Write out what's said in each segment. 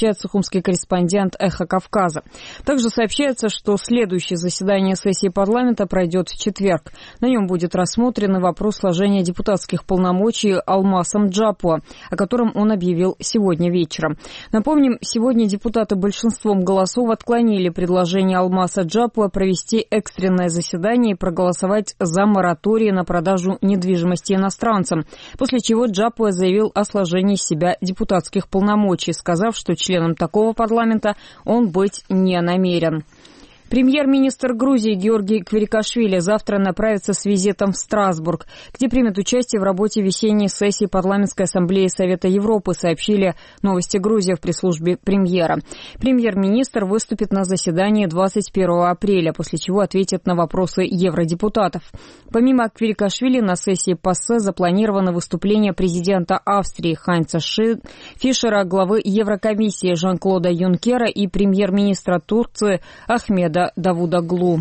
сообщает сухумский корреспондент «Эхо Кавказа». Также сообщается, что следующее заседание сессии парламента пройдет в четверг. На нем будет рассмотрен вопрос сложения депутатских полномочий Алмасом Джапуа, о котором он объявил сегодня вечером. Напомним, сегодня депутаты большинством голосов отклонили предложение Алмаса Джапуа провести экстренное заседание и проголосовать за мораторий на продажу недвижимости иностранцам, после чего Джапуа заявил о сложении с себя депутатских полномочий, сказав, что членом такого парламента он быть не намерен. Премьер-министр Грузии Георгий Квирикашвили завтра направится с визитом в Страсбург, где примет участие в работе весенней сессии Парламентской ассамблеи Совета Европы, сообщили «Новости Грузии» в пресс-службе премьера. Премьер-министр выступит на заседании 21 апреля, после чего ответит на вопросы евродепутатов. Помимо Квирикашвили на сессии ПАСЕ запланировано выступление президента Австрии Хайнца Фишера, главы Еврокомиссии Жан-Клода Юнкера и премьер-министра Турции Ахмеда Давутоглу.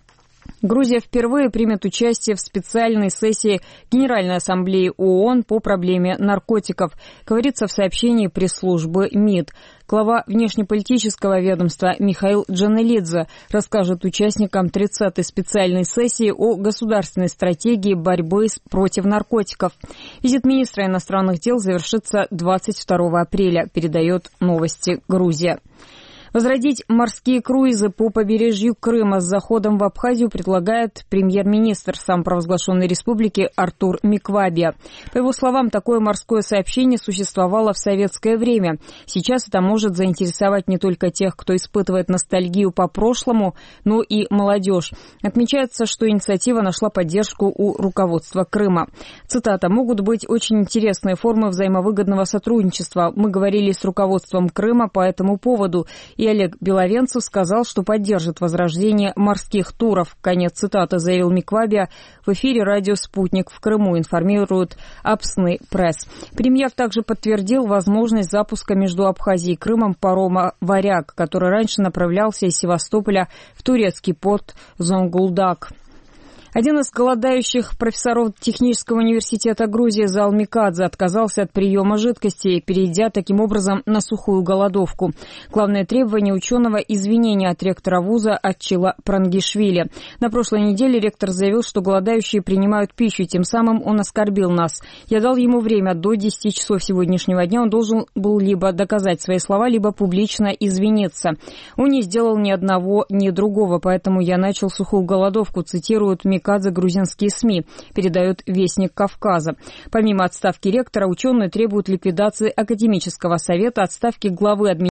Грузия впервые примет участие в специальной сессии Генеральной ассамблеи ООН по проблеме наркотиков, говорится в сообщении пресс-службы МИД. Глава внешнеполитического ведомства Михаил Джанелидзе расскажет участникам 30-й специальной сессии о государственной стратегии борьбы против наркотиков. Визит министра иностранных дел завершится 22 апреля, передает «Новости Грузия». Возродить морские круизы по побережью Крыма с заходом в Абхазию предлагает премьер-министр самопровозглашенной республики Артур Миквабия. По его словам, такое морское сообщение существовало в советское время. Сейчас это может заинтересовать не только тех, кто испытывает ностальгию по прошлому, но и молодежь. Отмечается, что инициатива нашла поддержку у руководства Крыма. Цитата: «Могут быть очень интересные формы взаимовыгодного сотрудничества. Мы говорили с руководством Крыма по этому поводу». И Олег Беловенцев сказал, что поддержит возрождение морских туров. Конец цитаты, заявил Миквабия в эфире радио «Спутник» в Крыму, информирует Апсны Пресс. Премьер также подтвердил возможность запуска между Абхазией и Крымом парома «Варяг», который раньше направлялся из Севастополя в турецкий порт Зонгулдак. Один из голодающих профессоров Технического университета Грузии Зал Микадзе отказался от приема жидкости, перейдя таким образом на сухую голодовку. Главное требование ученого – извинения от ректора вуза Ачила Прангишвили. На прошлой неделе ректор заявил, что голодающие принимают пищу, тем самым он оскорбил нас. Я дал ему время до 10 часов сегодняшнего дня, он должен был либо доказать свои слова, либо публично извиниться. Он не сделал ни одного, ни другого, поэтому я начал сухую голодовку, цитируют Микадзе грузинские СМИ, передает Вестник Кавказа. Помимо отставки ректора, ученые требуют ликвидации академического совета, отставки главы администрации